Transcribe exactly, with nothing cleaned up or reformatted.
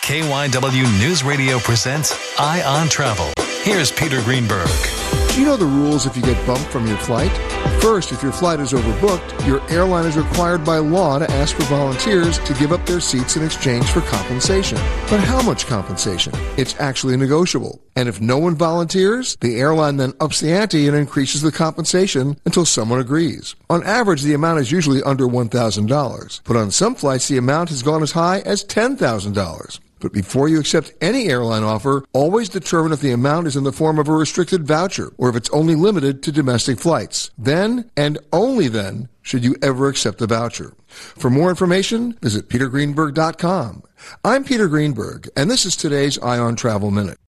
K Y W News Radio presents Eye on Travel. Here's Peter Greenberg. Do you know the rules if you get bumped from your flight? First, if your flight is overbooked, your airline is required by law to ask for volunteers to give up their seats in exchange for compensation. But how much compensation? It's actually negotiable. And if no one volunteers, the airline then ups the ante and increases the compensation until someone agrees. On average, the amount is usually under one thousand dollars. But on some flights, the amount has gone as high as ten thousand dollars. But before you accept any airline offer, always determine if the amount is in the form of a restricted voucher or if it's only limited to domestic flights. Then, and only then, should you ever accept the voucher. For more information, visit peter greenberg dot com. I'm Peter Greenberg, and this is today's Eye on Travel Minute.